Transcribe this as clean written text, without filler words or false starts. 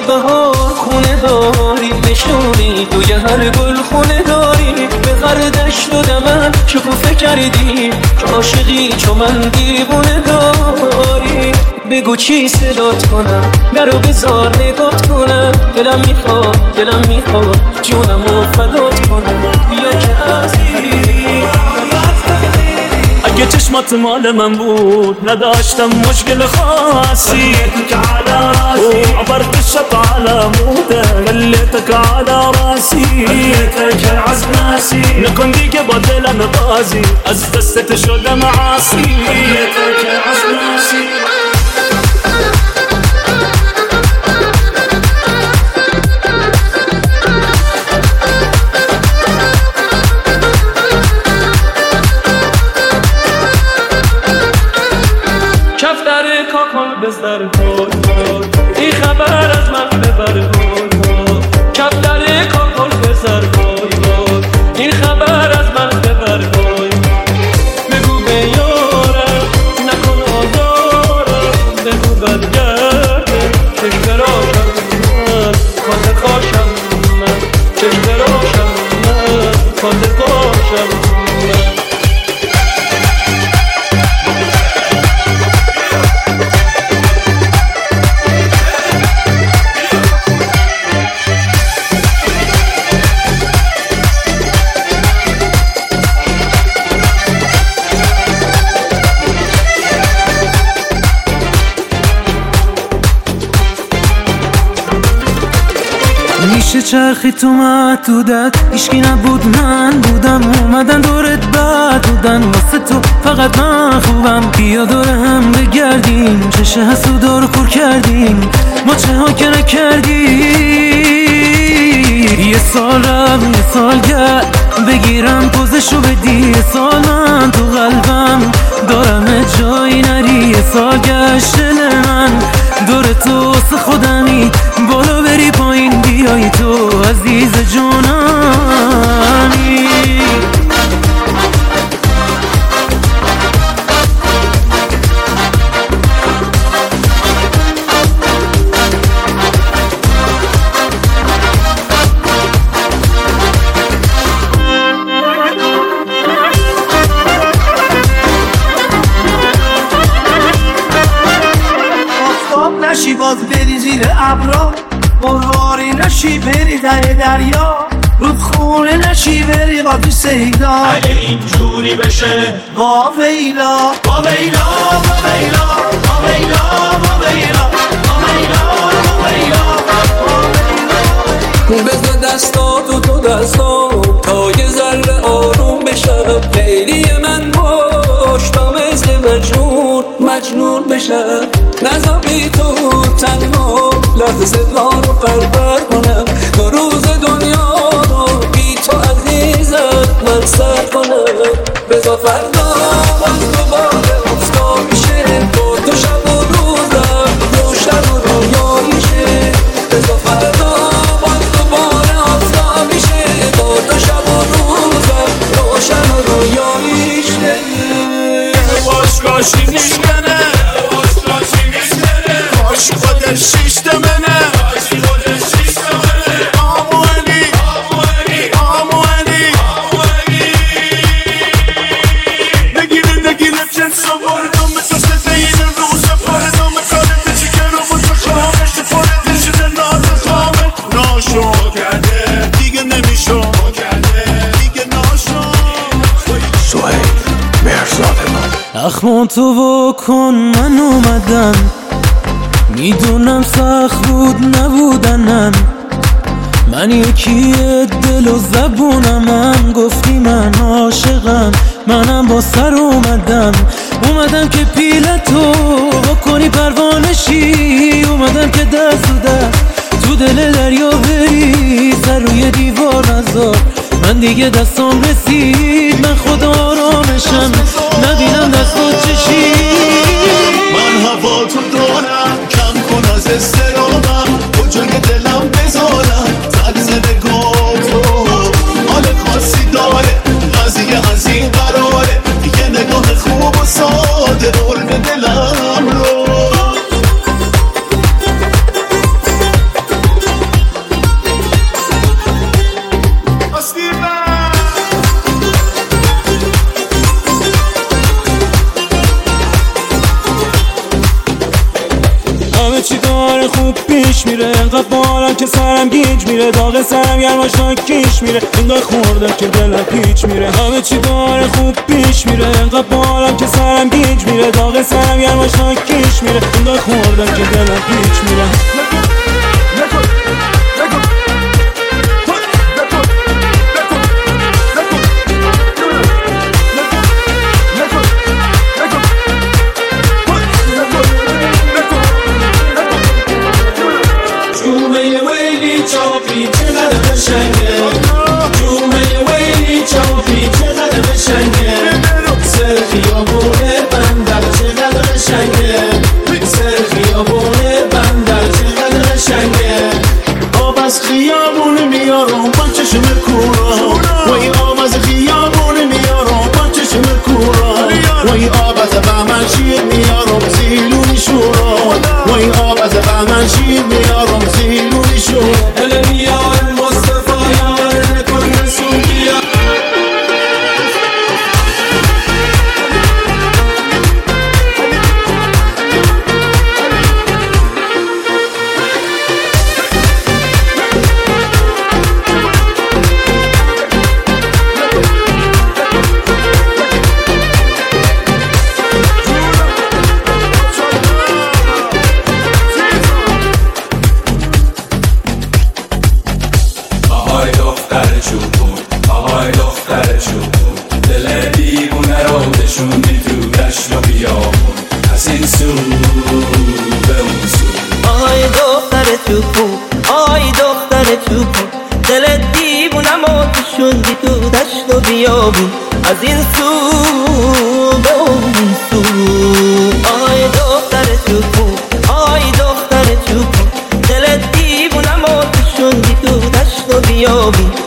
بهار خونه داری، نشونی توی هر گل خونه داری. به غردش دادم من شکوفه کردی، عاشقی چو من دیوونه داری. بگو چی صدات کنم، درو بذار نگات کنم. دلم میخواد جونمو فدات کنم. بیا که عزیزی اگه چشمات مال من بود نداشتم مشکل خاصی. عبرت الشط على موده خليتك على راسي خليتك از ناسي نكون دیگه با دلم بازی از دستت شدم عاصی خليتك از ناسي. بزدر این خبر از من ببر کفتر کاکل بزر این خبر از من ببر. بگو به یارم نکن آزارم، بگو برگرده چشم راشم من خاطر خاشم من چشم راشم من خاطر خاشم من. میشه چرخی تو محدودت، ایشکی نبود من بودم. اومدن دورت بد بودن واسه تو فقط من خوبم. بیا دور هم بگردیم، چشه حسودا رو کور کردیم، ما چه ها که نکردیم. یه سال رم یه سال گرد بگیرم پوزشو بدی. یه سال من تو قلبم دارم جایی نری. یه سال گشت دل من دور تو واسه خودمی، بالا بری پایین بیایی تو عزیز جونمی. نشی باز بری زیر ابرا، برواری نشی بری در دریا، رودخونه نشی بری قاطی سیدا. اگه اینجوری بشه با ویلا با ویلا با ویلا با ویلا با ویلا با ویلا با ویلا. بذار دستاتو تو دستام تا یه ذره آروم بشم. لیلی من باش تا مثل مجنون بشم. نذار بی تو تنها لحظه رو پرور کنم. دو روز دنیا رو بی تو عزیزت من سر کنم. بذار فردا باز دوباره افتا میشه، با تو شب و روزم روشن و رویایی شه. بذار فردا باز دوباره افتا میشه، با تو شب و روزم روشن و رویایی شه. باشگاهی میشکنه شیشت منه آموانی نگیره چند سوار دوم سسته زین روز پردم کارت چیکه رو بزرشم اشت پارده شده نازم ناشو کرده دیگه نمیشو دیگه ناشو. سوهیل مرزاد من اخمون تو بکن من اومدم، میدونم سخت بود نبودنم. من یکی دل و زبونم گفتی من عاشقم، منم با سر اومدم که پیلتو بکنی پروانشی. اومدم که دست و دست تو دل دریا بری، سر روی دیوار نذار من دیگه دستام رسید. من خدا آرامشم نبینم دستات چشی. من هوا تو دارم کم کن از استرامم، کجای دلم بذارم تغذ نگاه تو. حال خاصی داره قضیه از این قراره، یه نگاه خوب و ساده قرب دلم رو. خوب پیش میره، انقدر بارم که سرم گیج میره، داغ سرم گرماش کیش میره، اینقدر خورده که دلم پیچ میره. همه چی داره خوب پیش میره، انقدر بارم که سرم گیج میره، داغ سرم گرماش کیش میره، اینقدر خورده که دلم پیچ میره. چقدر قشنگه جومه ویلی چاپی چقدر قشنگه سر خیابونه بندر چقدر قشنگه سر خیابونه بندر چقدر قشنگه آب از خیابونه میارم با چشم کورا وای آب از خیابونه میارم با چشم کورا وای آب از بهمن شیر میارم زیلونی شورا وای آب از بهمن شیر میارم زیلونی شورا آهای دختر چوبون دل دیوونه رو نشوندی تو دشت و بیابون از این سو به اون سو. آهای دختر چوبون آهای دختر چوبون دل دیوونم رو نشوندی تو دشت و بیابون از این سو به اون سو. آهای دختر چوبون آهای دختر چوبون دل دیوونم رو نشوندی تو دشت و بیابون